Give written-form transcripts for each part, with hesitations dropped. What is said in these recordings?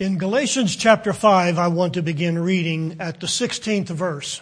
In Galatians chapter 5, I want to begin reading at the 16th verse.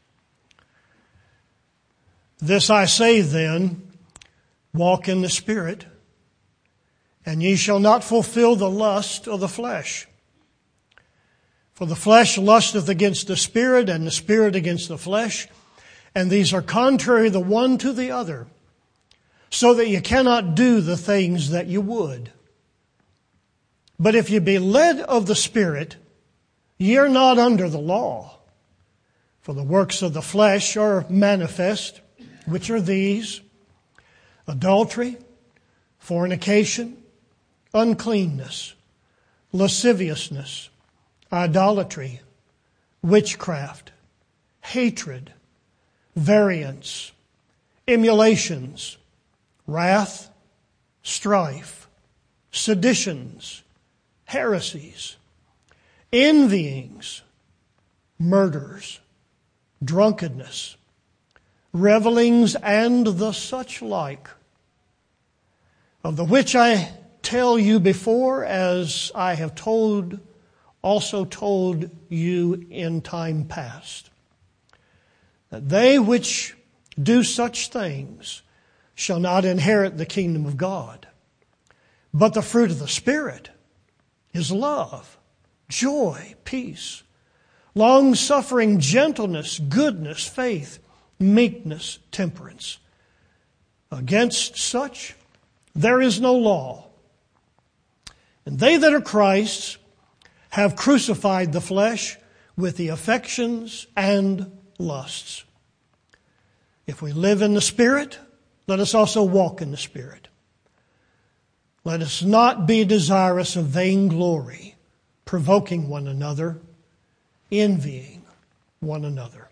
This I say then, walk in the Spirit, and ye shall not fulfill the lust of the flesh. For the flesh lusteth against the Spirit, and the Spirit against the flesh, and these are contrary the one to the other, so that you cannot do the things that you would. But if ye be led of the Spirit, ye are not under the law. For the works of the flesh are manifest, which are these: adultery, fornication, uncleanness, lasciviousness, idolatry, witchcraft, hatred, variance, emulations, wrath, strife, seditions, heresies, envyings, murders, drunkenness, revelings, and the such like, of the which I tell you before, as I have also told you in time past, that they which do such things shall not inherit the kingdom of God. But the fruit of the Spirit is love, joy, peace, long-suffering, gentleness, goodness, faith, meekness, temperance. Against such there is no law. And they that are Christ's have crucified the flesh with the affections and lusts. If we live in the Spirit, let us also walk in the Spirit. Let us not be desirous of vainglory, provoking one another, envying one another.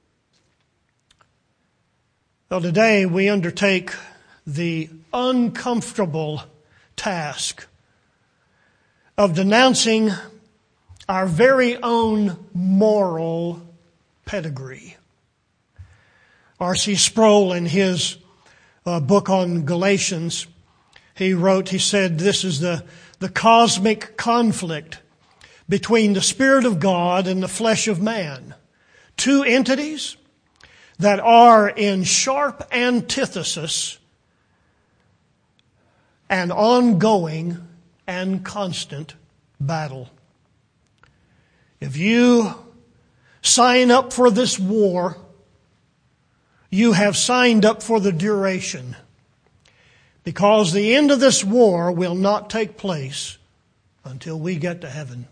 Well, today we undertake the uncomfortable task of denouncing our very own moral pedigree. R.C. Sproul, in his book on Galatians, he said, this is the cosmic conflict between the Spirit of God and the flesh of man. Two entities that are in sharp antithesis and ongoing and constant battle. If you sign up for this war, you have signed up for the duration, because the end of this war will not take place until we get to heaven.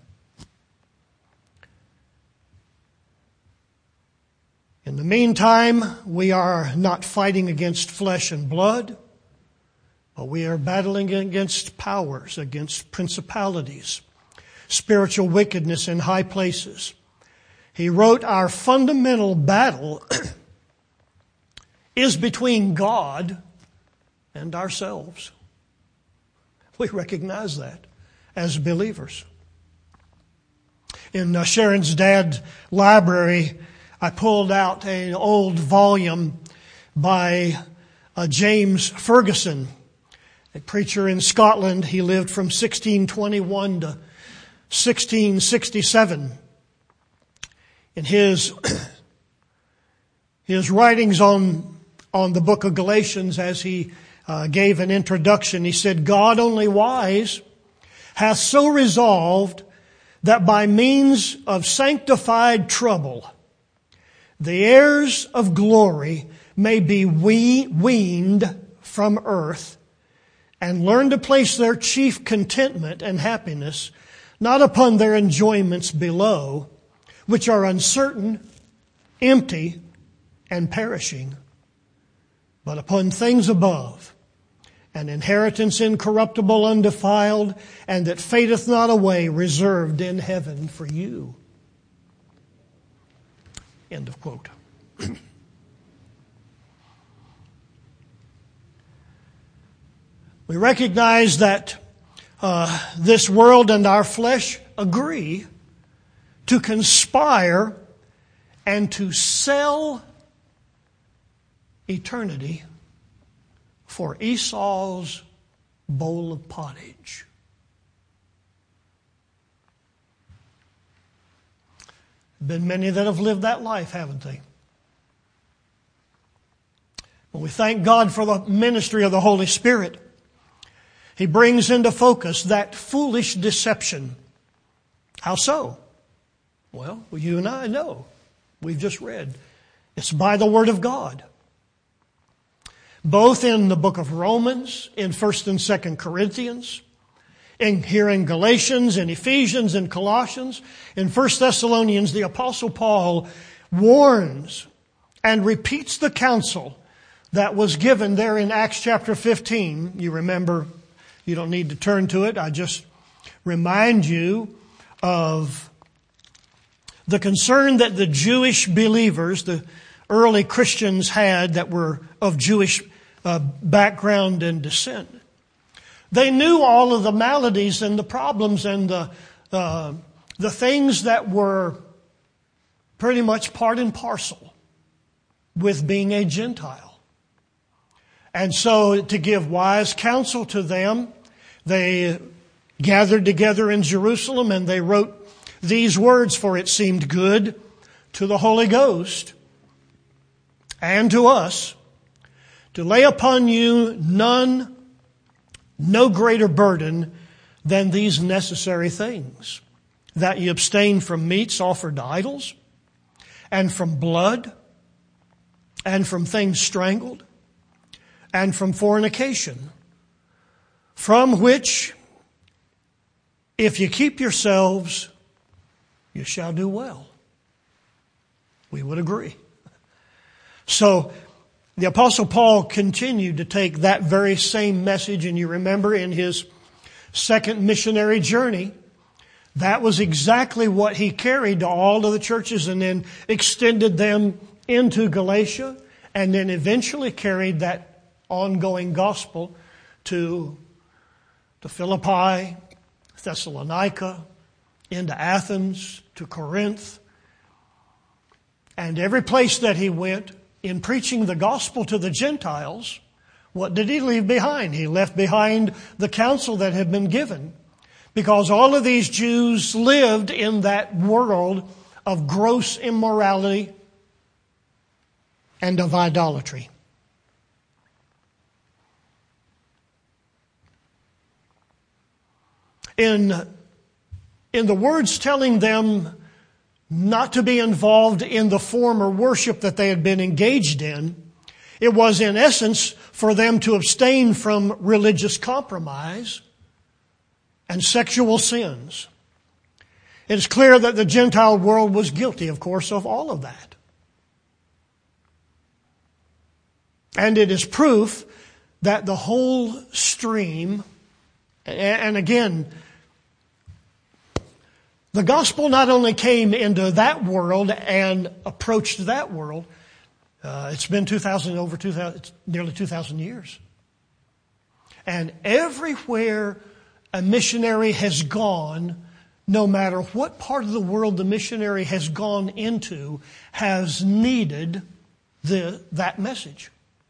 In the meantime, we are not fighting against flesh and blood, but we are battling against powers, against principalities, spiritual wickedness in high places. He wrote, our fundamental battle is between God and ourselves. We recognize that as believers. In Sharon's dad's library, I pulled out an old volume by James Ferguson, a preacher in Scotland. He lived from 1621 to 1667. In his writings on the book of Galatians, as he gave an introduction, he said, God only wise hath so resolved that by means of sanctified trouble the heirs of glory may be weaned from earth and learn to place their chief contentment and happiness not upon their enjoyments below, which are uncertain, empty, and perishing, but upon things above, an inheritance incorruptible, undefiled, and that fadeth not away, reserved in heaven for you. End of quote. We recognize that this world and our flesh agree to conspire and to sell eternity for Esau's bowl of pottage. Been many that have lived that life, haven't they? Well, we thank God for the ministry of the Holy Spirit. He brings into focus that foolish deception. How so? Well, you and I know. We've just read. It's by the Word of God. Both in the book of Romans, in 1st and 2nd Corinthians, here in Galatians, in Ephesians, in Colossians, in 1 Thessalonians, the Apostle Paul warns and repeats the counsel that was given there in Acts chapter 15. You remember, you don't need to turn to it. I just remind you of the concern that the Jewish believers, the early Christians had that were of Jewish background and descent. They knew all of the maladies and the problems and the things that were pretty much part and parcel with being a Gentile. And so to give wise counsel to them, they gathered together in Jerusalem and they wrote these words, for it seemed good to the Holy Ghost and to us to lay upon you no greater burden than these necessary things, that ye abstain from meats offered to idols, and from blood, and from things strangled, and from fornication, from which, if you keep yourselves, you shall do well. We would agree. So, the Apostle Paul continued to take that very same message, and you remember in his second missionary journey, that was exactly what he carried to all of the churches and then extended them into Galatia and then eventually carried that ongoing gospel to Philippi, Thessalonica, into Athens, to Corinth. And every place that he went, in preaching the gospel to the Gentiles, what did he leave behind? He left behind the counsel that had been given, because all of these Jews lived in that world of gross immorality and of idolatry. In the words telling them not to be involved in the former worship that they had been engaged in, it was in essence for them to abstain from religious compromise and sexual sins. It is clear that the Gentile world was guilty, of course, of all of that. And it is proof that the whole stream, and again, the gospel not only came into that world and approached that world, it's been nearly 2,000 years. And everywhere a missionary has gone, no matter what part of the world the missionary has gone into, has needed that message.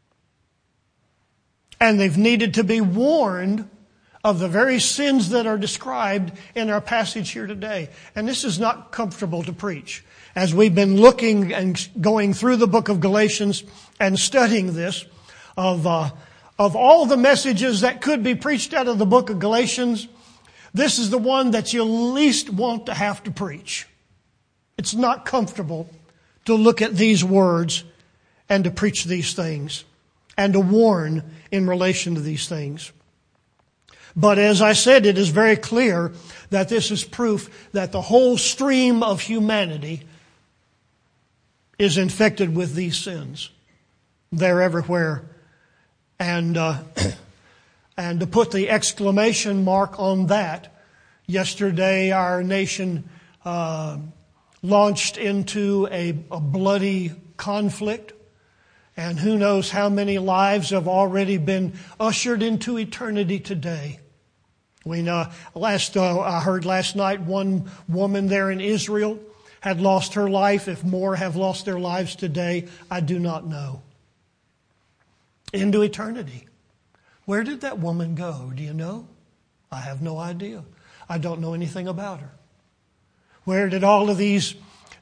And they've needed to be warned of the very sins that are described in our passage here today. And this is not comfortable to preach. As we've been looking and going through the book of Galatians and studying this, of all the messages that could be preached out of the book of Galatians, this is the one that you least want to have to preach. It's not comfortable to look at these words and to preach these things and to warn in relation to these things. But as I said, it is very clear that this is proof that the whole stream of humanity is infected with these sins. They're everywhere. And to put the exclamation mark on that, yesterday our nation launched into a bloody conflict. And who knows how many lives have already been ushered into eternity today. We know, I heard last night one woman there in Israel had lost her life. If more have lost their lives today, I do not know. Into eternity. Where did that woman go? Do you know? I have no idea. I don't know anything about her. Where did all of these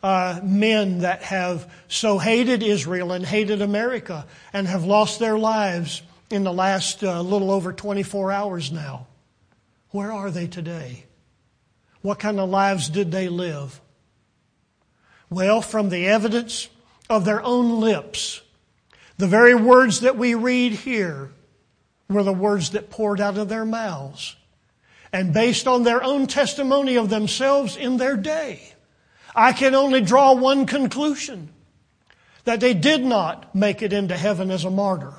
men that have so hated Israel and hated America and have lost their lives in the last little over 24 hours now. Where are they today? What kind of lives did they live? Well, from the evidence of their own lips, the very words that we read here were the words that poured out of their mouths. And based on their own testimony of themselves in their day, I can only draw one conclusion: that they did not make it into heaven as a martyr.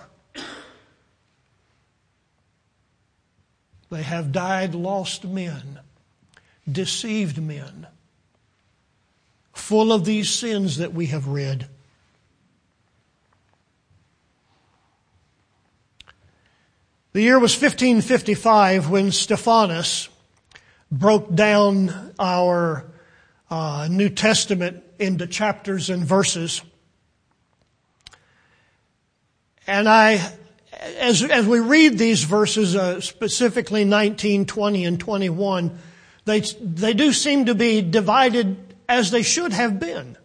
They have died lost men, deceived men, full of these sins that we have read. The year was 1555 when Stephanus broke down our New Testament into chapters and verses. And as we read these verses, specifically 19, 20, and 21, they do seem to be divided as they should have been.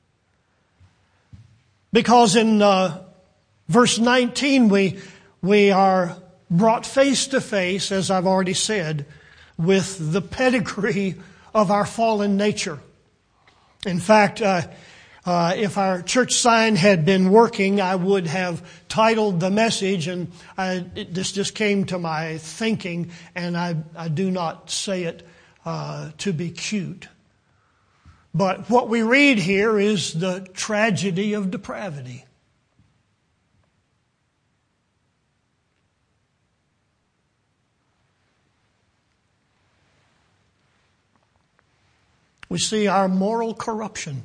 Because in verse 19 we are brought face to face, as I've already said, with the pedigree of our fallen nature. In fact, if our church sign had been working, I would have titled the message, and this just came to my thinking, and I do not say it to be cute. But what we read here is the tragedy of depravity. We see our moral corruption.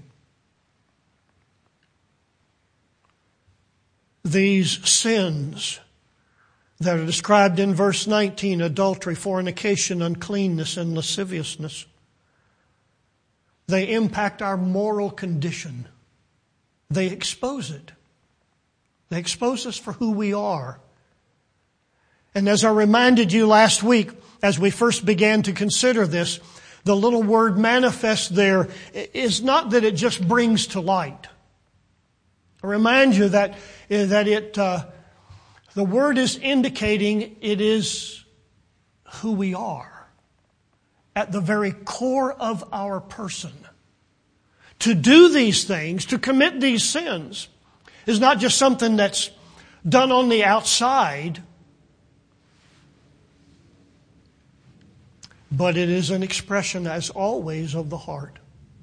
These sins that are described in verse 19, adultery, fornication, uncleanness, and lasciviousness, they impact our moral condition. They expose it. They expose us for who we are. And as I reminded you last week, as we first began to consider this, the little word manifest there is not that it just brings to light. I remind you that the word is indicating it is who we are at the very core of our person. To do these things, to commit these sins, is not just something that's done on the outside, but it is an expression, as always, of the heart.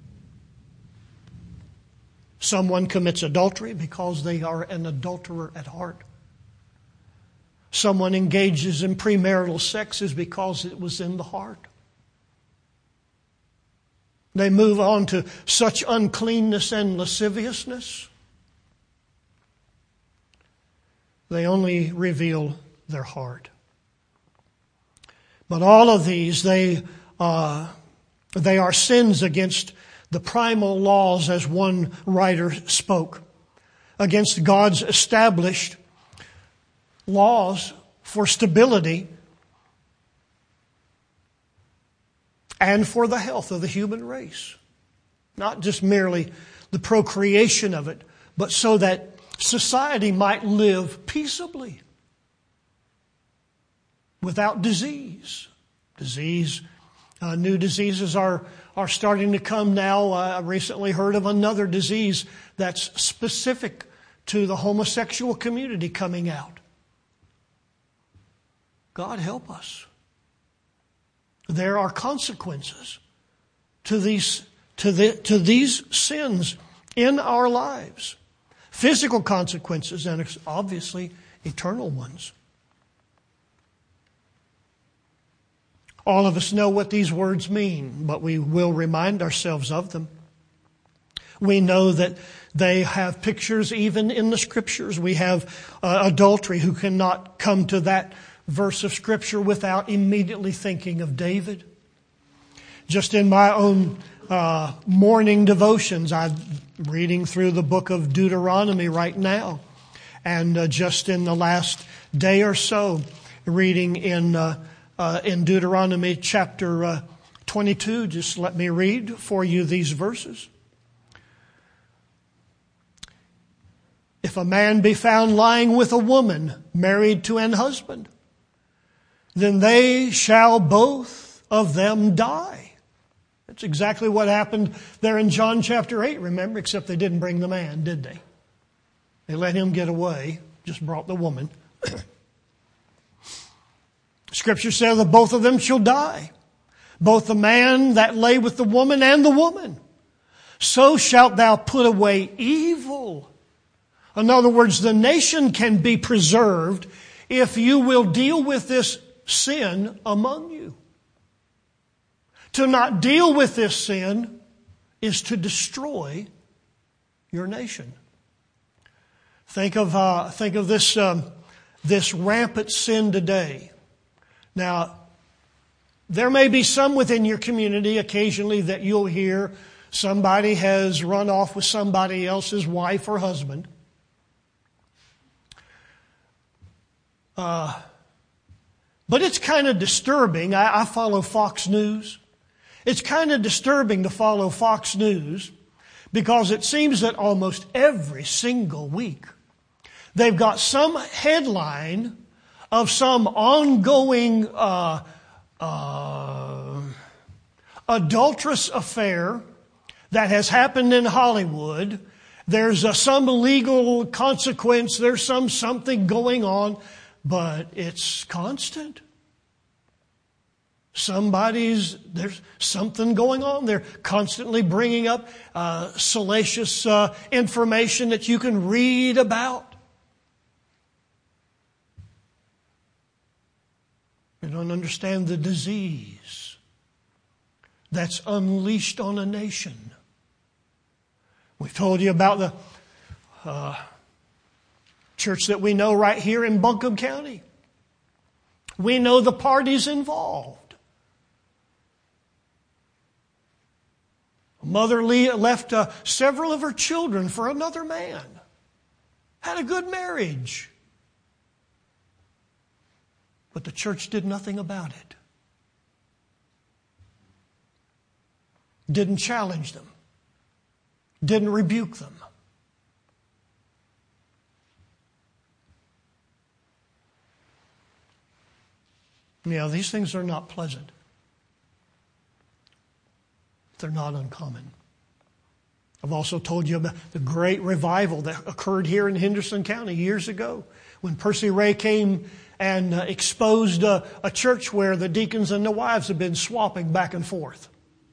Someone commits adultery because they are an adulterer at heart. Someone engages in premarital sex is because it was in the heart. They move on to such uncleanness and lasciviousness. They only reveal their heart. But all of these, they are sins against the primal laws, as one writer spoke, against God's established laws for stability and for the health of the human race. Not just merely the procreation of it, but so that society might live peaceably without disease. New diseases are starting to come now. I recently heard of another disease that's specific to the homosexual community coming out. God help us. There are consequences to these sins in our lives. Physical consequences and obviously eternal ones. All of us know what these words mean, but we will remind ourselves of them. We know that they have pictures even in the Scriptures. We have adultery, who cannot come to that verse of Scripture without immediately thinking of David. Just in my own morning devotions, I'm reading through the book of Deuteronomy right now. And just in the last day or so, reading in Deuteronomy chapter 22, just let me read for you these verses. If a man be found lying with a woman married to an husband, then they shall both of them die. That's exactly what happened there in John chapter 8, remember, except they didn't bring the man, did they? They let him get away, just brought the woman. Scripture says that both of them shall die, both the man that lay with the woman and the woman. So shalt thou put away evil. In other words, the nation can be preserved if you will deal with this sin among you. To not deal with this sin is to destroy your nation. Think of this rampant sin today. Now, there may be some within your community occasionally that you'll hear somebody has run off with somebody else's wife or husband. But it's kind of disturbing. I follow Fox News. It's kind of disturbing to follow Fox News because it seems that almost every single week they've got some headline of some ongoing adulterous affair that has happened in Hollywood. There's some legal consequence. There's something going on, but it's constant. There's something going on. They're constantly bringing up salacious information that you can read about. You don't understand the disease that's unleashed on a nation. We've told you about the church that we know right here in Buncombe County. We know the parties involved. Mother left several of her children for another man. Had a good marriage. But the church did nothing about it. Didn't challenge them. Didn't rebuke them. Yeah, these things are not pleasant. They're not uncommon. I've also told you about the great revival that occurred here in Henderson County years ago when Percy Ray came and exposed a church where the deacons and the wives had been swapping back and forth.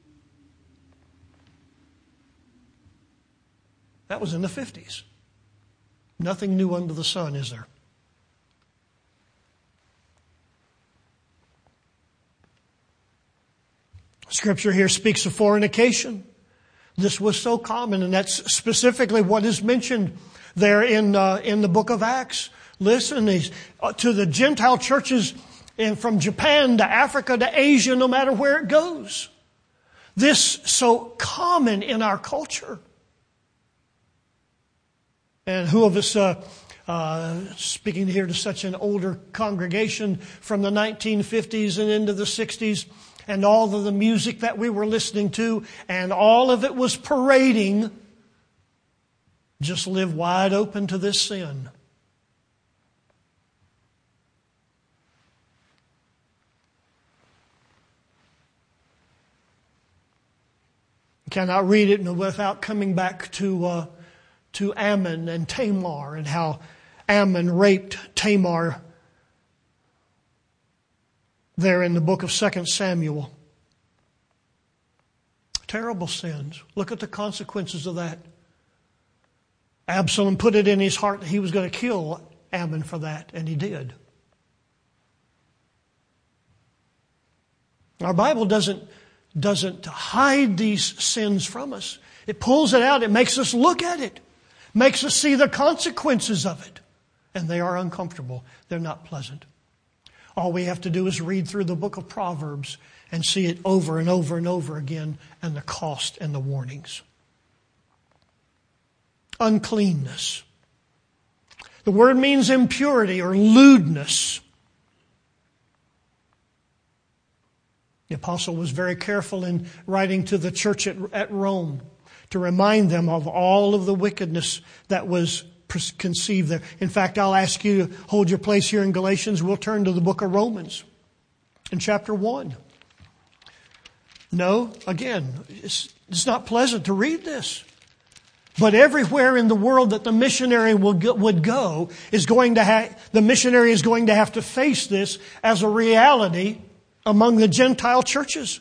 That was in the 50s. Nothing new under the sun, is there? Scripture here speaks of fornication. This was so common, and that's specifically what is mentioned there in the book of Acts. Listen, to the Gentile churches from Japan to Africa to Asia, no matter where it goes. This so common in our culture. And who of us, speaking here to such an older congregation from the 1950s and into the 60s, and all of the music that we were listening to, and all of it was parading, just live wide open to this sin. You cannot read it without coming back to Ammon and Tamar and how Ammon raped Tamar there in the book of 2 Samuel. Terrible sins. Look at the consequences of that. Absalom put it in his heart that he was going to kill Ammon for that, and he did. Our Bible doesn't hide these sins from us. It pulls it out. It makes us look at it. Makes us see the consequences of it. And they are uncomfortable. They're not pleasant. All we have to do is read through the book of Proverbs and see it over and over and over again, and the cost and the warnings. Uncleanness. The word means impurity or lewdness. The apostle was very careful in writing to the church at Rome to remind them of all of the wickedness that was conceived there. In fact, I'll ask you to hold your place here in Galatians. We'll turn to the book of Romans in chapter 1. No, again, it's not pleasant to read this. But everywhere in the world that the missionary would go the missionary is going to have to face this as a reality among the Gentile churches.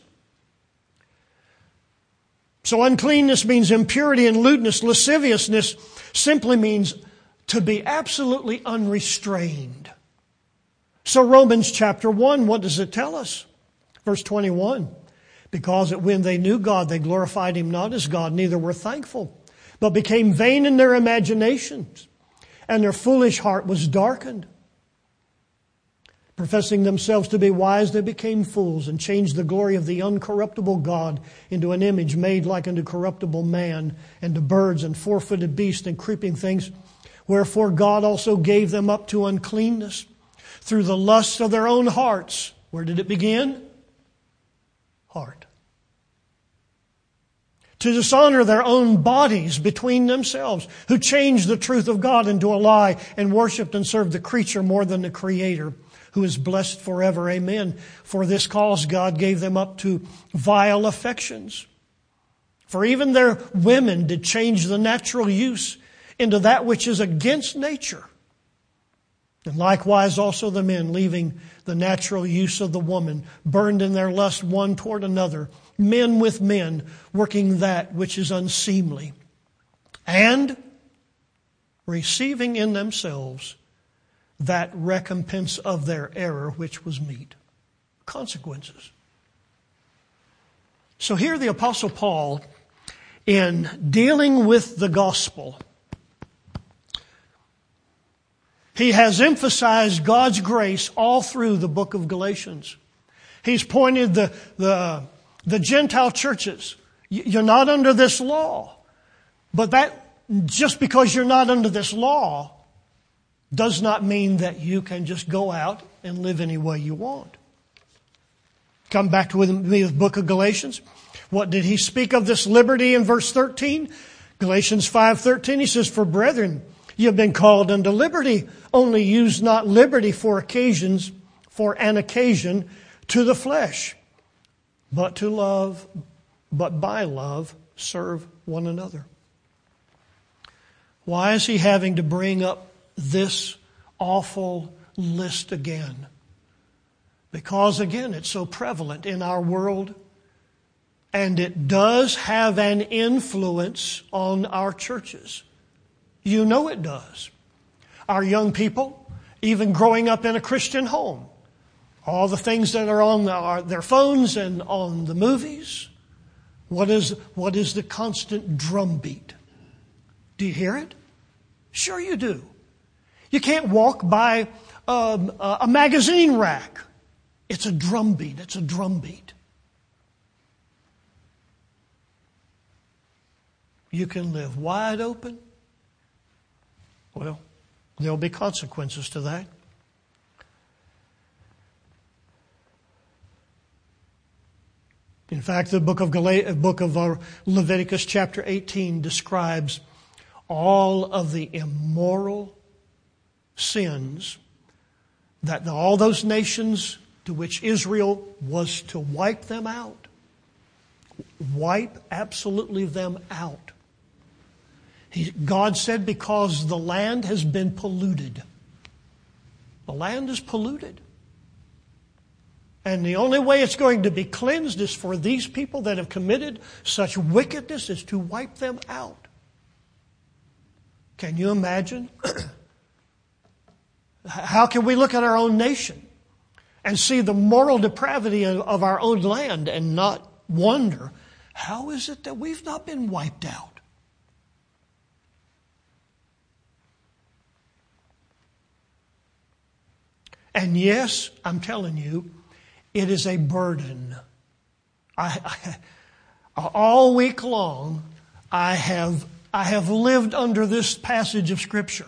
So uncleanness means impurity and lewdness. Lasciviousness simply means to be absolutely unrestrained. So Romans chapter 1, what does it tell us? Verse 21. Because that when they knew God, they glorified Him not as God, neither were thankful, but became vain in their imaginations, and their foolish heart was darkened. Professing themselves to be wise, they became fools, and changed the glory of the uncorruptible God into an image made like unto corruptible man, and to birds and four-footed beasts and creeping things. Wherefore God also gave them up to uncleanness through the lusts of their own hearts. Where did it begin? Heart. To dishonor their own bodies between themselves, who changed the truth of God into a lie and worshipped and served the creature more than the Creator, who is blessed forever. Amen. For this cause God gave them up to vile affections. For even their women did change the natural use into that which is against nature. And likewise also the men, leaving the natural use of the woman, burned in their lust one toward another, men with men, working that which is unseemly, and receiving in themselves that recompense of their error which was meet. Consequences. So here the Apostle Paul, in dealing with the gospel, he has emphasized God's grace all through the book of Galatians. He's pointed the Gentile churches. You're not under this law. But that, just because you're not under this law, does not mean that you can just go out and live any way you want. Come back to me with the book of Galatians. What did he speak of this liberty in verse 13? Galatians 5:13, he says, For brethren, you have been called unto liberty, only use not liberty for an occasion to the flesh, but by love serve one another. Why is he having to bring up this awful list again? Because again, it's so prevalent in our world, and it does have an influence on our churches. You know it does. Our young people, even growing up in a Christian home, all the things that are on their phones and on the movies, what is the constant drumbeat? Do you hear it? Sure you do. You can't walk by a magazine rack. It's a drumbeat. It's a drumbeat. You can live wide open. Well, there'll be consequences to that. In fact, the book of Leviticus chapter 18 describes all of the immoral sins that all those nations to which Israel was to wipe them out. Wipe absolutely them out. God said, because the land has been polluted. The land is polluted. And the only way it's going to be cleansed is for these people that have committed such wickedness is to wipe them out. Can you imagine? How can we look at our own nation and see the moral depravity of our own land and not wonder, how is it that we've not been wiped out? And yes, I'm telling you, it is a burden. All week long, I have lived under this passage of Scripture.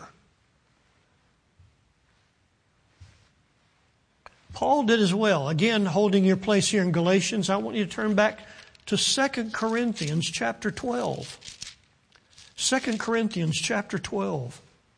Paul did as well. Again, holding your place here in Galatians, I want you to turn back to 2 Corinthians chapter 12. 2 Corinthians chapter 12.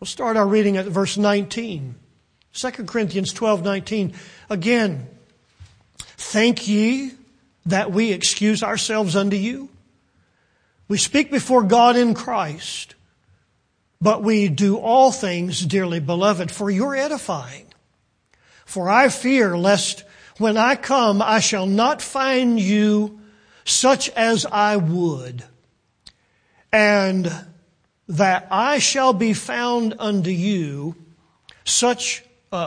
We'll start our reading at verse 19. 2 Corinthians 12:19. Again, think ye that we excuse ourselves unto you? We speak before God in Christ, but we do all things, dearly beloved, for your edifying. For I fear lest when I come I shall not find you such as I would, and that I shall be found unto you such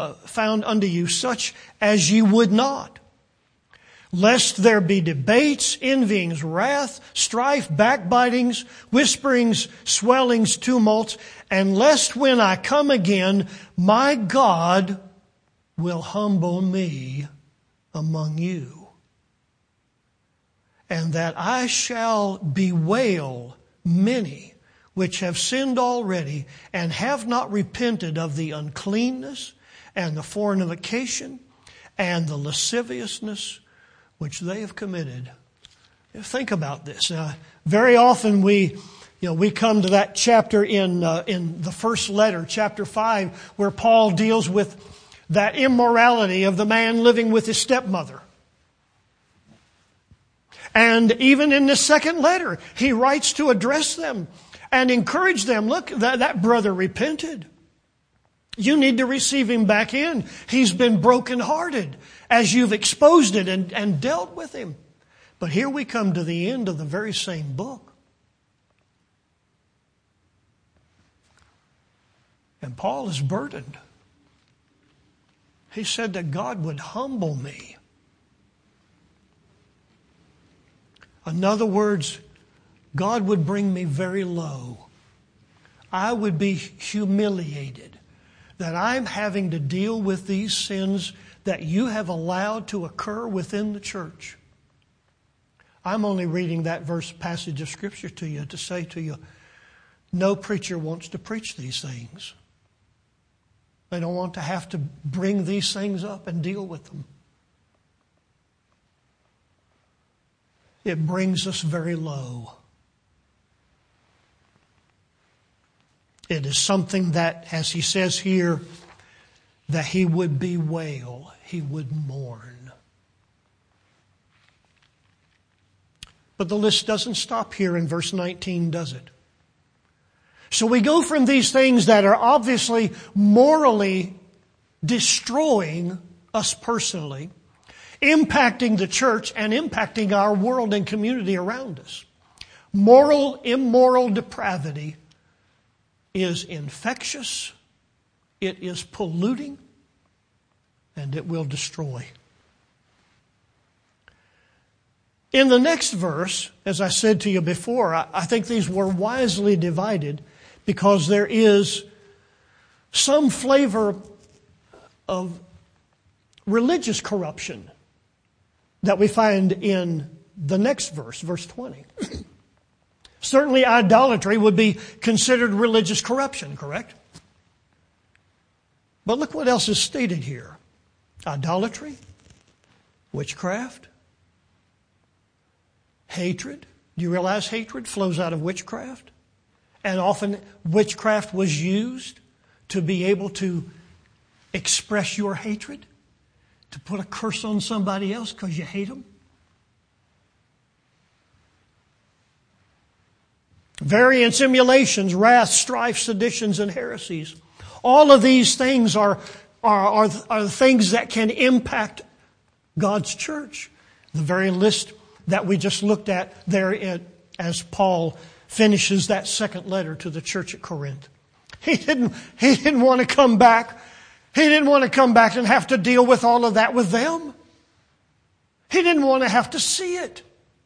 as ye would not. Lest there be debates, envyings, wrath, strife, backbitings, whisperings, swellings, tumults, and lest when I come again, my God will humble me among you, and that I shall bewail many which have sinned already and have not repented of the uncleanness and the fornication and the lasciviousness which they have committed. Think about this. Now, very often we come to that chapter in the first letter, chapter 5, where Paul deals with that immorality of the man living with his stepmother. And even in the second letter, he writes to address them and encourage them. Look, that brother repented. You need to receive him back in. He's been brokenhearted as you've exposed it and dealt with him. But here we come to the end of the very same book. And Paul is burdened. He said that God would humble me. In other words, God would bring me very low. I would be humiliated that I'm having to deal with these sins that you have allowed to occur within the church. I'm only reading that passage of Scripture to you to say to you, no preacher wants to preach these things. They don't want to have to bring these things up and deal with them. It brings us very low. It is something that, as he says here, that he would bewail, he would mourn. But the list doesn't stop here in verse 19, does it? So we go from these things that are obviously morally destroying us personally, impacting the church and impacting our world and community around us. Immoral depravity is infectious, it is polluting, and it will destroy. In the next verse, as I said to you before, I think these were wisely divided because there is some flavor of religious corruption that we find in the next verse, verse 20. Certainly idolatry would be considered religious corruption, correct? But look what else is stated here. Idolatry, witchcraft, hatred. Do you realize hatred flows out of witchcraft? And often witchcraft was used to be able to express your hatred, to put a curse on somebody else because you hate them. Variance, emulations, wrath, strife, seditions, and heresies. All of these things are things that can impact God's church. The very list that we just looked at there as Paul finishes that second letter to the church at Corinth. He didn't want to come back. He didn't want to come back and have to deal with all of that with them. He didn't want to have to see it.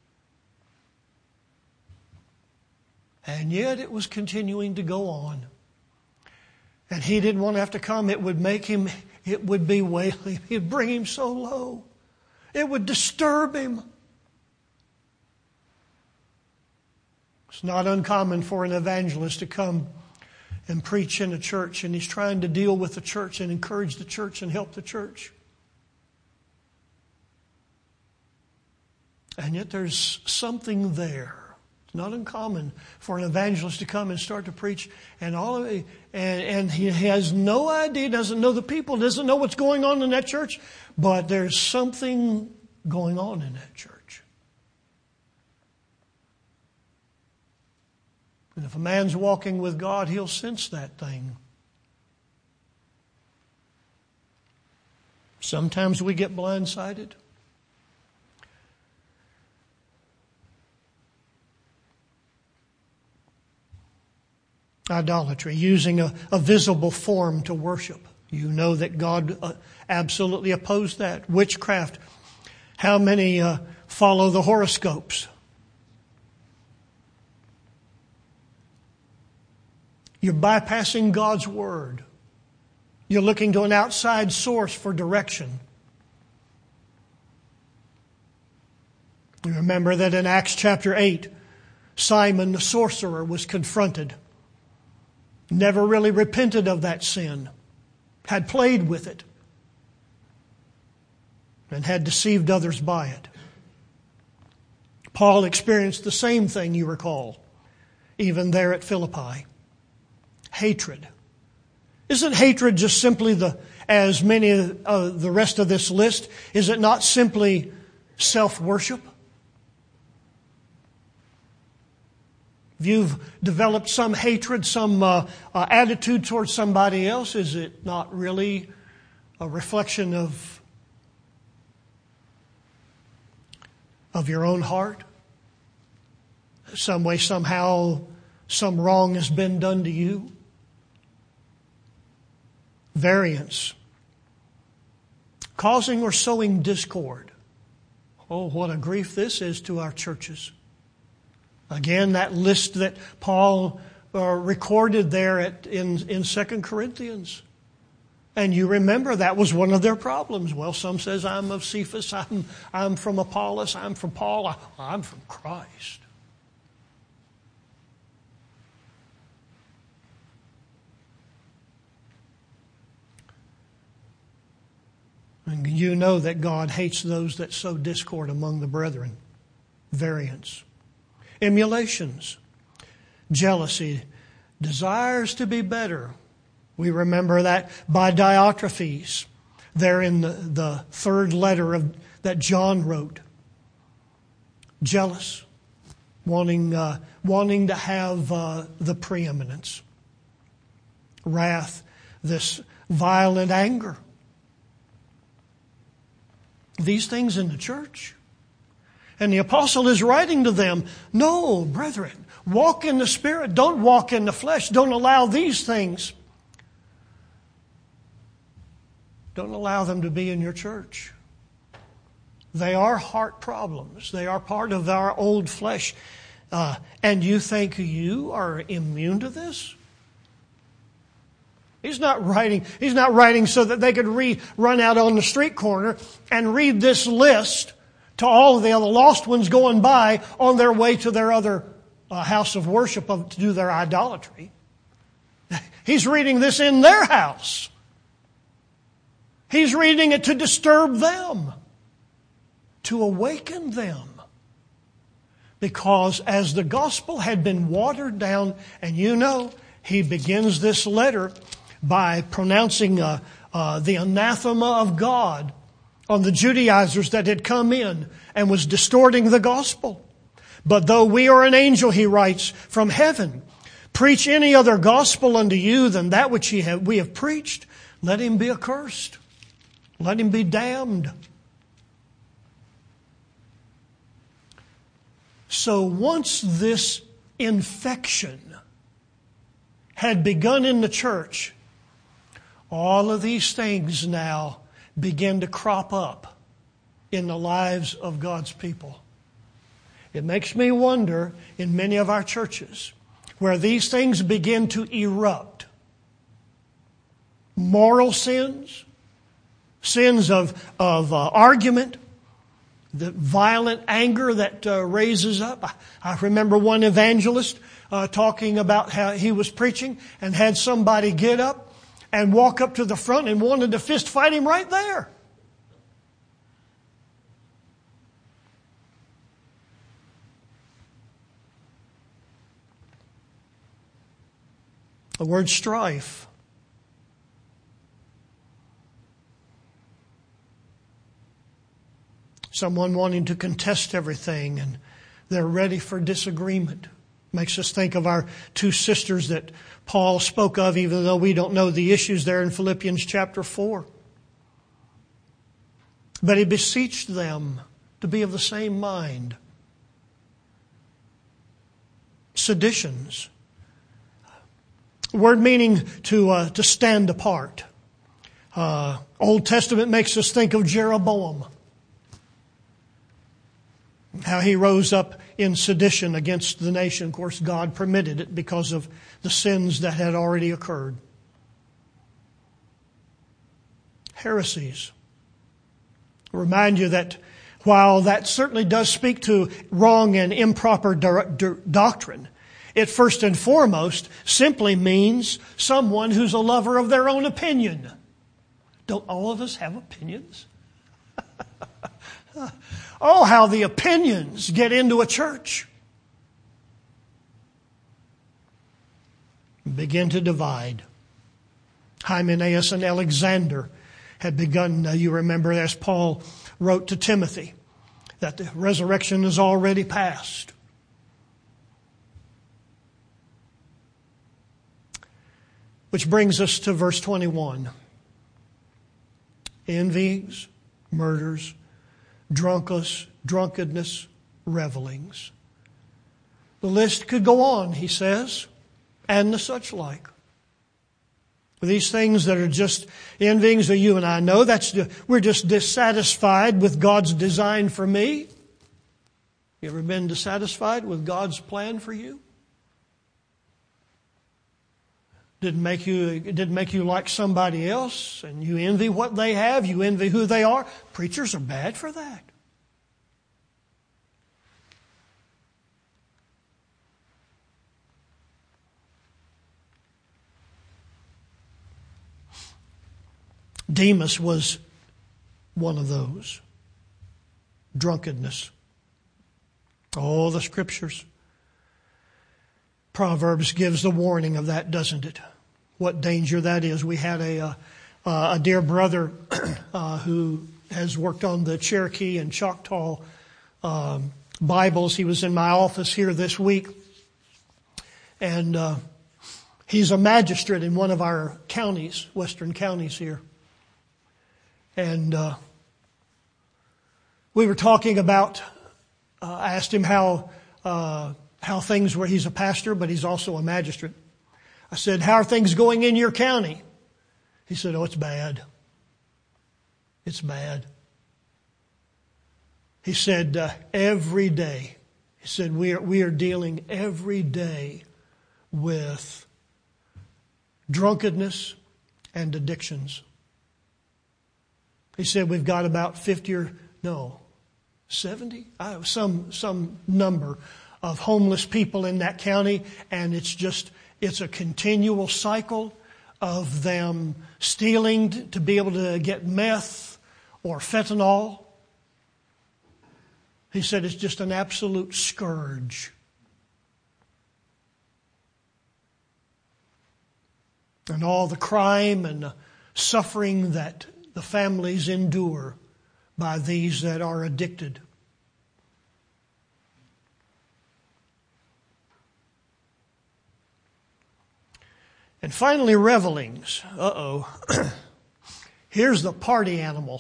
And yet it was continuing to go on. And he didn't want to have to come. It would bewail him. It would bring him so low. It would disturb him. It's not uncommon for an evangelist to come and preach in a church, and he's trying to deal with the church and encourage the church and help the church. And yet there's something there. It's not uncommon for an evangelist to come and start to preach, and and he has no idea, doesn't know the people, doesn't know what's going on in that church, but there's something going on in that church. And if a man's walking with God, he'll sense that thing. Sometimes we get blindsided. Idolatry, using a visible form to worship. You know that God absolutely opposed that. Witchcraft. How many follow the horoscopes? You're bypassing God's Word. You're looking to an outside source for direction. You remember that in Acts chapter 8, Simon the sorcerer was confronted. Never really repented of that sin. Had played with it. And had deceived others by it. Paul experienced the same thing, you recall, even there at Philippi. Hatred. Isn't hatred just simply as many of the rest of this list, is it not simply self-worship? If you've developed some hatred, some attitude towards somebody else, is it not really a reflection of your own heart? Some way, somehow, some wrong has been done to you? Variance. Causing or sowing discord. Oh, what a grief this is to our churches. Again, that list that Paul recorded there in 2 Corinthians. And you remember that was one of their problems. Well, some says, I'm of Cephas, I'm from Apollos, I'm from Paul, I'm from Christ. And you know that God hates those that sow discord among the brethren. Variance. Emulations, jealousy, desires to be better. We remember that by Diotrephes, there in the third letter that John wrote. Jealous, wanting to have the preeminence. Wrath, this violent anger. These things in the church. And the apostle is writing to them, no, brethren, walk in the Spirit. Don't walk in the flesh. Don't allow these things. Don't allow them to be in your church. They are heart problems. They are part of our old flesh. And you think you are immune to this? He's not writing so that they could run out on the street corner and read this list to all of the other lost ones going by on their way to their other house of worship to do their idolatry. He's reading this in their house. He's reading it to disturb them, to awaken them. Because as the gospel had been watered down, and you know, he begins this letter by pronouncing the anathema of God on the Judaizers that had come in and was distorting the gospel. But though we are an angel, he writes, from heaven, preach any other gospel unto you than that which we have preached, let him be accursed. Let him be damned. So once this infection had begun in the church, all of these things now begin to crop up in the lives of God's people. It makes me wonder in many of our churches where these things begin to erupt. Moral sins, sins of argument, the violent anger that raises up. I remember one evangelist talking about how he was preaching and had somebody get up and walk up to the front and wanted to fist fight him right there. The word strife. Someone wanting to contest everything and they're ready for disagreement. Makes us think of our two sisters that Paul spoke of, even though we don't know the issues there in Philippians chapter 4. But he beseeched them to be of the same mind. Seditions. Word meaning to stand apart. Old Testament makes us think of Jeroboam. How he rose up in sedition against the nation. Of course, God permitted it because of the sins that had already occurred. Heresies. Remind you that while that certainly does speak to wrong and improper doctrine, it first and foremost simply means someone who's a lover of their own opinion. Don't all of us have opinions? Oh, how the opinions get into a church. Begin to divide. Hymenaeus and Alexander had begun, you remember, as Paul wrote to Timothy, that the resurrection is already past. Which brings us to verse 21. Envyings, murders, drunkenness, revelings. The list could go on, he says, and the such like. These things that are just envyings that you and I know, we're just dissatisfied with God's design for me. You ever been dissatisfied with God's plan for you? Didn't make you like somebody else, and you envy what they have, you envy who they are. Preachers are bad for that. Demas was one of those. Drunkenness. Oh, the Scriptures. Proverbs gives the warning of that, doesn't it? What danger that is. We had a dear brother who has worked on the Cherokee and Choctaw Bibles. He was in my office here this week. And he's a magistrate in one of our counties, western counties here. And we were talking about, I asked him how things were. He's a pastor, but he's also a magistrate. I said, how are things going in your county? He said, oh, it's bad. It's bad. He said, every day. He said, we are dealing every day with drunkenness and addictions. He said, we've got about 70, some number of homeless people in that county, and it's a continual cycle of them stealing to be able to get meth or fentanyl. He said it's just an absolute scourge. And all the crime and the suffering that the families endure by these that are addicted. And finally, revelings. Here's the party animal.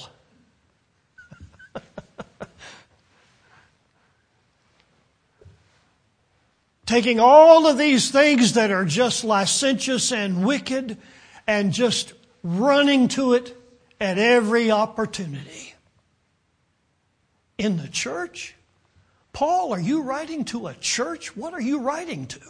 Taking all of these things that are just licentious and wicked and just running to it at every opportunity. In the church? Paul, are you writing to a church? What are you writing to?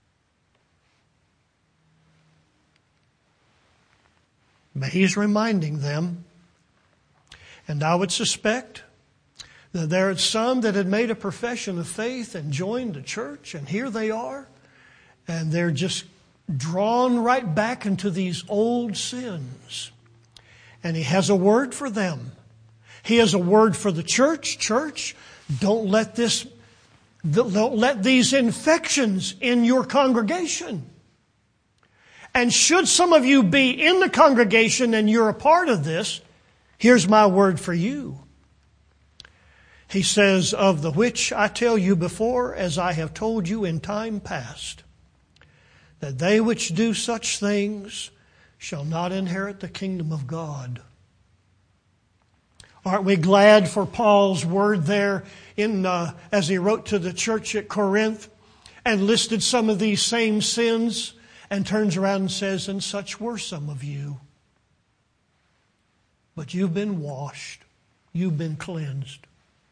But he's reminding them, and I would suspect that there are some that had made a profession of faith and joined the church, and here they are, and they're just drawn right back into these old sins. And he has a word for them. He has a word for the church. Church, don't let these infections in your congregation. And should some of you be in the congregation and you're a part of this, here's my word for you. He says, of the which I tell you before, as I have told you in time past, that they which do such things shall not inherit the kingdom of God. Aren't we glad for Paul's word there as he wrote to the church at Corinth and listed some of these same sins and turns around and says, and such were some of you. But you've been washed. You've been cleansed.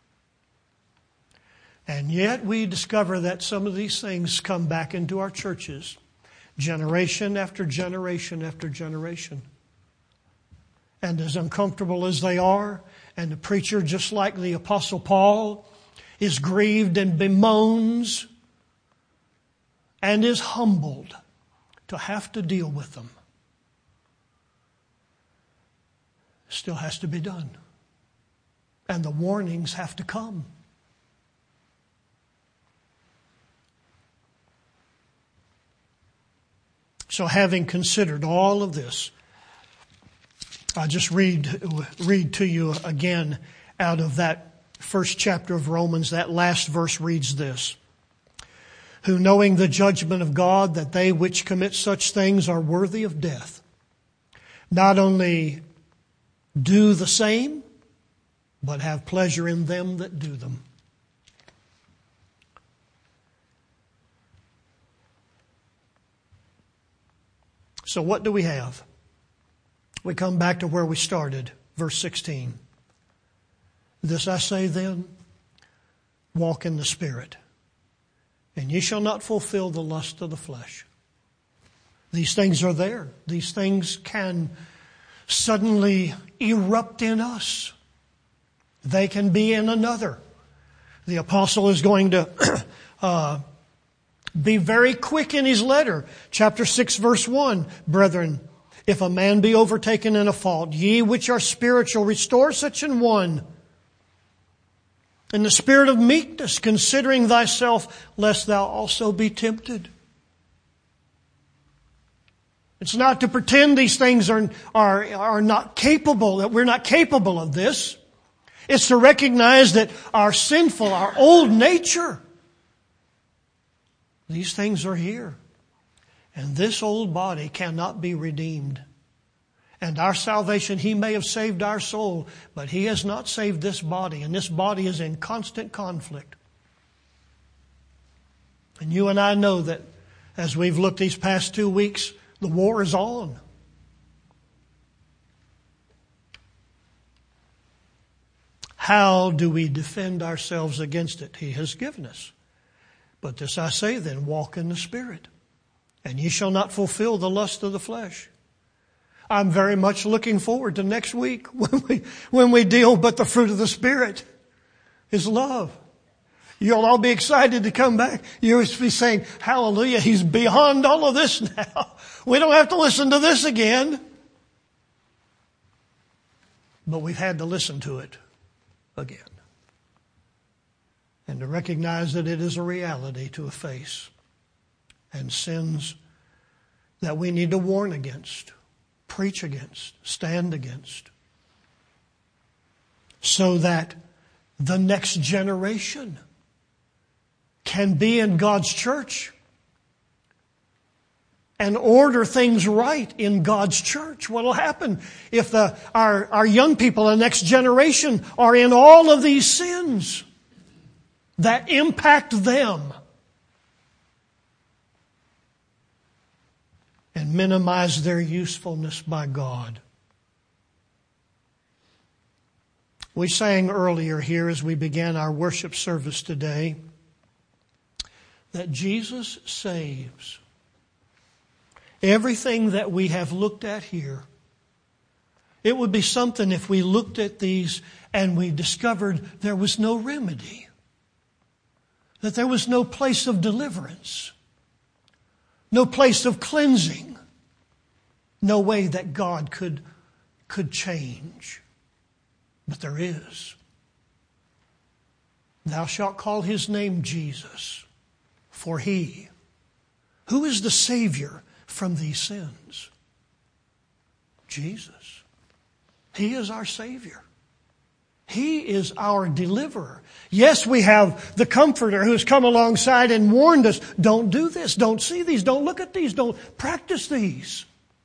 And yet we discover that some of these things come back into our churches, generation after generation after generation. And as uncomfortable as they are, and the preacher, just like the Apostle Paul, is grieved and bemoans and is humbled to have to deal with them, still has to be done. And the warnings have to come. So having considered all of this, I'll just read to you again out of that first chapter of Romans. That last verse reads this. Who knowing the judgment of God, that they which commit such things are worthy of death, not only do the same, but have pleasure in them that do them. So what do we have? We come back to where we started, verse 16. This I say then, walk in the Spirit, and ye shall not fulfill the lust of the flesh. These things are there. These things can suddenly erupt in us. They can be in another. The apostle is going to be very quick in his letter. Chapter 6, verse 1. Brethren, if a man be overtaken in a fault, ye which are spiritual, restore such an one in the spirit of meekness, considering thyself, lest thou also be tempted. It's not to pretend these things are not capable, that we're not capable of this. It's to recognize that our sinful, our old nature, these things are here. And this old body cannot be redeemed. And our salvation, He may have saved our soul, but He has not saved this body. And this body is in constant conflict. And you and I know that as we've looked these past 2 weeks, the war is on. How do we defend ourselves against it? He has given us. But this I say then, walk in the Spirit, and ye shall not fulfill the lust of the flesh. I'm very much looking forward to next week when we deal, but the fruit of the Spirit is love. You'll all be excited to come back. You'll be saying, hallelujah, He's beyond all of this now. We don't have to listen to this again. But we've had to listen to it again. And to recognize that it is a reality to face. And sins that we need to warn against, preach against, stand against. So that the next generation can be in God's church and order things right in God's church. What will happen if our young people, the next generation, are in all of these sins that impact them and minimize their usefulness by God? We sang earlier here as we began our worship service today that Jesus saves. Everything that we have looked at here, it would be something if we looked at these and we discovered there was no remedy, that there was no place of deliverance, no place of cleansing, no way that God could change. But there is. Thou shalt call His name Jesus, for He, who is the Savior, from these sins? Jesus. He is our Savior. He is our deliverer. Yes, we have the Comforter who has come alongside and warned us, don't do this, don't see these, don't look at these, don't practice these.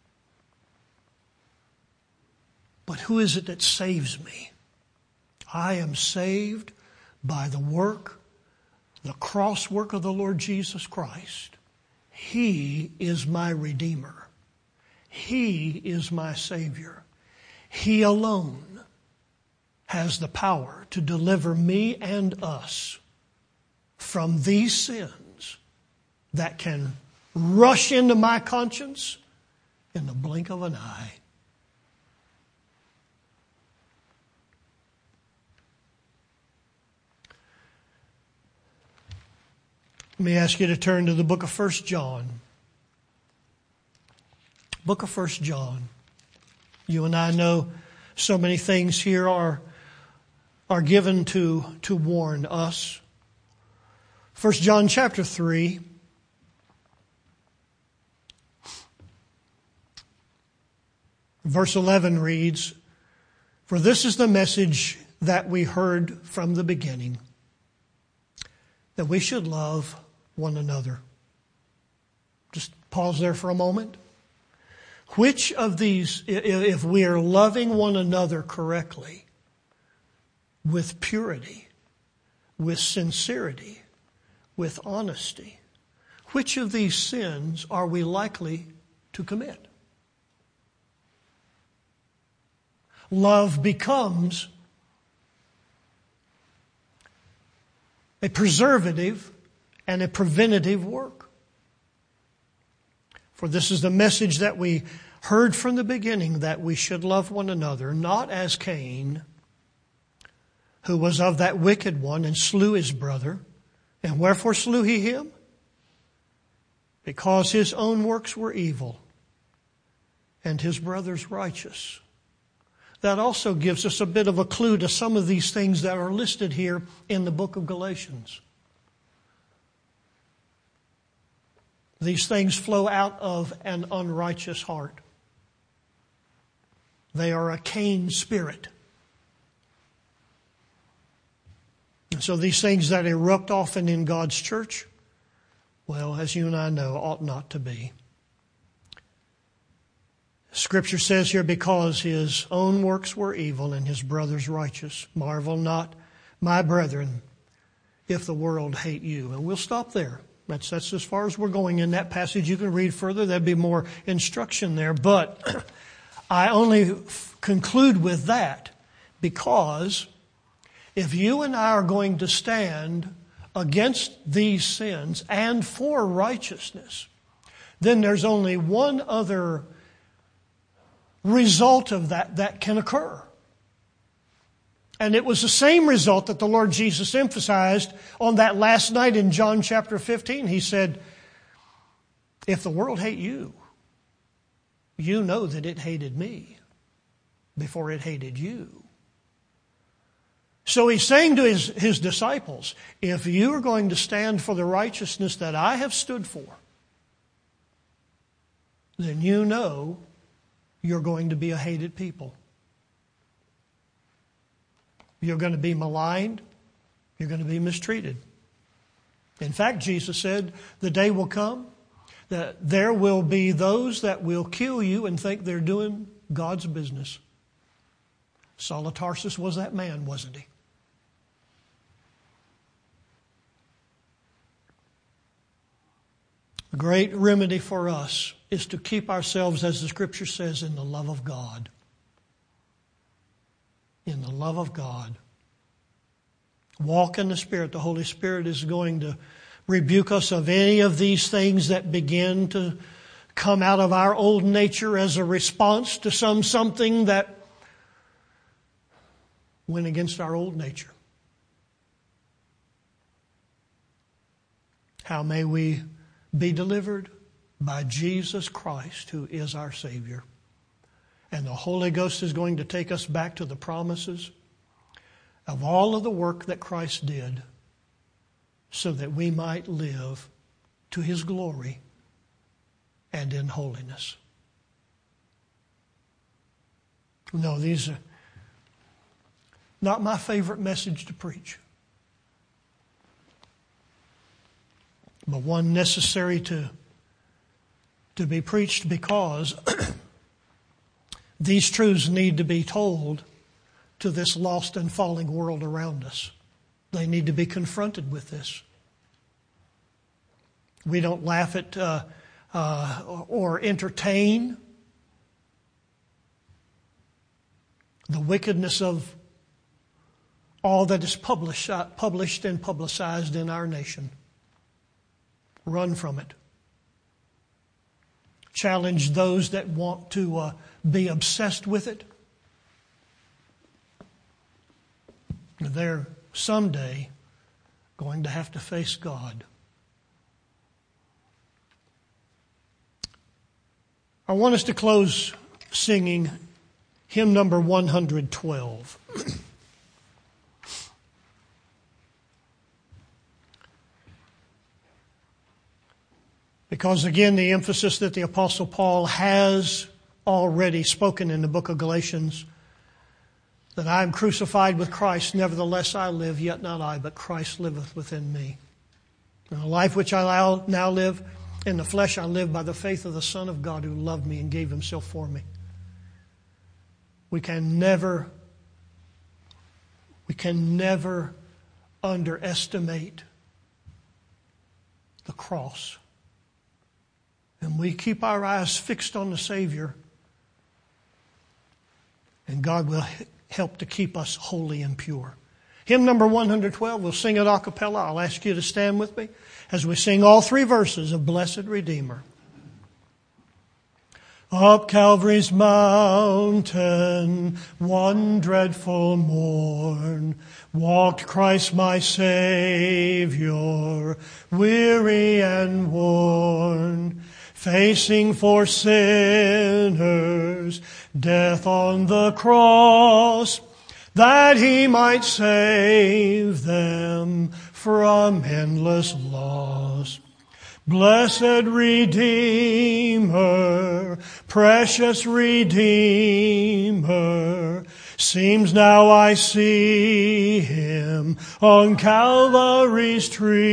But who is it that saves me? I am saved by the work, the cross work of the Lord Jesus Christ. He is my Redeemer. He is my Savior. He alone has the power to deliver me and us from these sins that can rush into my conscience in the blink of an eye. Let me ask you to turn to the book of 1 John. Book of 1 John. You and I know so many things here are given to warn us. 1 John chapter 3. Verse 11 reads, "For this is the message that we heard from the beginning, that we should love one another." Just pause there for a moment. Which of these, if we are loving one another correctly, with purity, with sincerity, with honesty, which of these sins are we likely to commit? Love becomes a preservative and a preventative work. For this is the message that we heard from the beginning, that we should love one another, not as Cain, who was of that wicked one and slew his brother. And wherefore slew he him? Because his own works were evil and his brother's righteous. That also gives us a bit of a clue to some of these things that are listed here in the book of Galatians. These things flow out of an unrighteous heart. They are a Cain spirit. And so these things that erupt often in God's church, well, as you and I know, ought not to be. Scripture says here, because his own works were evil and his brother's righteous. Marvel not, my brethren, if the world hate you. And we'll stop there. That's as far as we're going in that passage. You can read further. There'd be more instruction there. But I only conclude with that because if you and I are going to stand against these sins and for righteousness, then there's only one other result of that can occur. And it was the same result that the Lord Jesus emphasized on that last night in John chapter 15. He said, if the world hate you, you know that it hated me before it hated you. So he's saying to his disciples, if you are going to stand for the righteousness that I have stood for, then you know you're going to be a hated people. You're going to be maligned. You're going to be mistreated. In fact, Jesus said, the day will come that there will be those that will kill you and think they're doing God's business. Saul of Tarsus was that man, wasn't he? The great remedy for us is to keep ourselves, as the Scripture says, in the love of God. In the love of God. Walk in the Spirit. The Holy Spirit is going to rebuke us of any of these things that begin to come out of our old nature as a response to something that went against our old nature. How may we be delivered? By Jesus Christ, who is our Savior. And the Holy Ghost is going to take us back to the promises of all of the work that Christ did so that we might live to His glory and in holiness. No, these are not my favorite message to preach, but one necessary to be preached because these truths need to be told to this lost and falling world around us. They need to be confronted with this. We don't laugh at or entertain the wickedness of all that is published and publicized in our nation. Run from it. Challenge those that want to be obsessed with it. They're someday going to have to face God. I want us to close singing hymn number 112. Because again, the emphasis that the Apostle Paul has already spoken in the book of Galatians, that I am crucified with Christ, nevertheless I live, yet not I, but Christ liveth within me. And the life which I now live in the flesh, I live by the faith of the Son of God who loved me and gave himself for me. We can never underestimate the cross. And we keep our eyes fixed on the Savior, and God will help to keep us holy and pure. Hymn number 112, we'll sing it a cappella. I'll ask you to stand with me as we sing all three verses of Blessed Redeemer. Up Calvary's mountain, one dreadful morn, walked Christ my Savior, weary and worn, facing for sinners death on the cross, that he might save them from endless loss. Blessed Redeemer, precious Redeemer, seems now I see him on Calvary's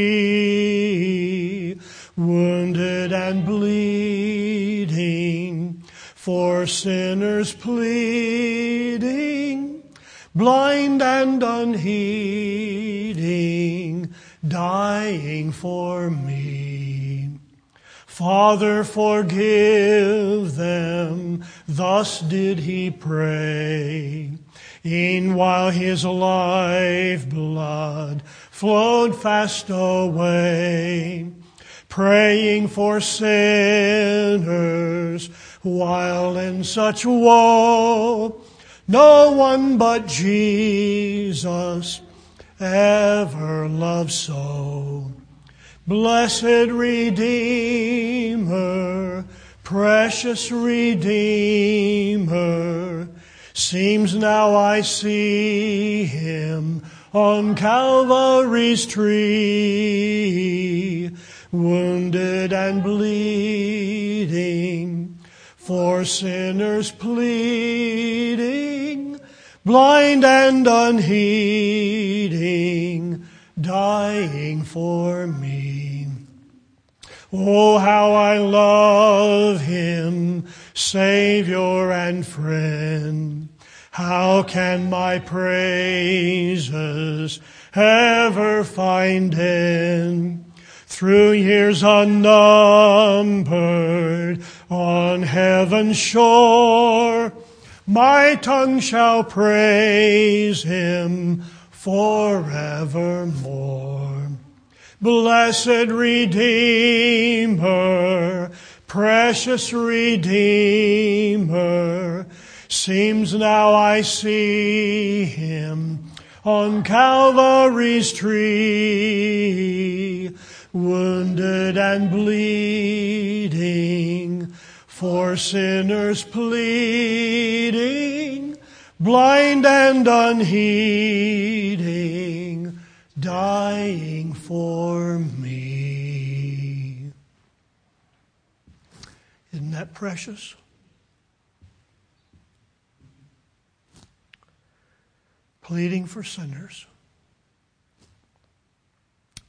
tree, wounded and bleeding, for sinners pleading, blind and unheeding, dying for me. Father, forgive them, thus did he pray, e'en while his life blood flowed fast away, praying for sinners while in such woe, no one but Jesus ever loved so. Blessed Redeemer, precious Redeemer, seems now I see him on Calvary's tree, wounded and bleeding, for sinners pleading, blind and unheeding, dying for me. Oh, how I love him, Savior and friend. How can my praises ever find end? Through years unnumbered on heaven's shore, my tongue shall praise him forevermore. Blessed Redeemer, precious Redeemer, seems now I see him on Calvary's tree, wounded and bleeding, for sinners pleading, blind and unheeding, dying for me. Isn't that precious? Pleading for sinners.